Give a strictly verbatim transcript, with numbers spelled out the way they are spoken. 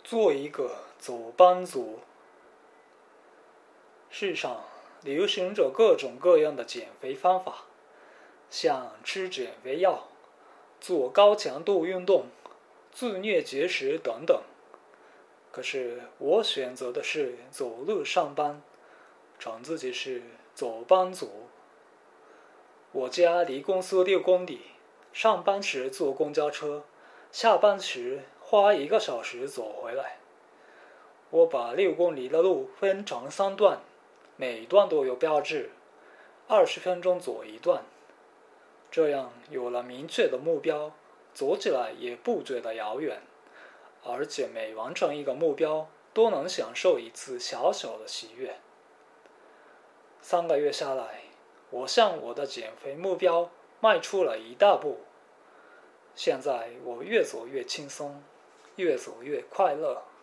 做一个走班族。世上流行着各种各样的减肥方法，像吃减肥药、做高强度运动、自虐节食等等。可是我选择的是走路上班，称自己是走班族。我家离公司六公里，上班时坐公交车，下班时花一个小时走回来。我把六公里的路分成三段，每段都有标志，二十分钟走一段。这样有了明确的目标，走起来也不觉得遥远，而且每完成一个目标，都能享受一次小小的喜悦。三个月下来，我向我的减肥目标迈出了一大步。现在我越走越轻松，越走越快乐。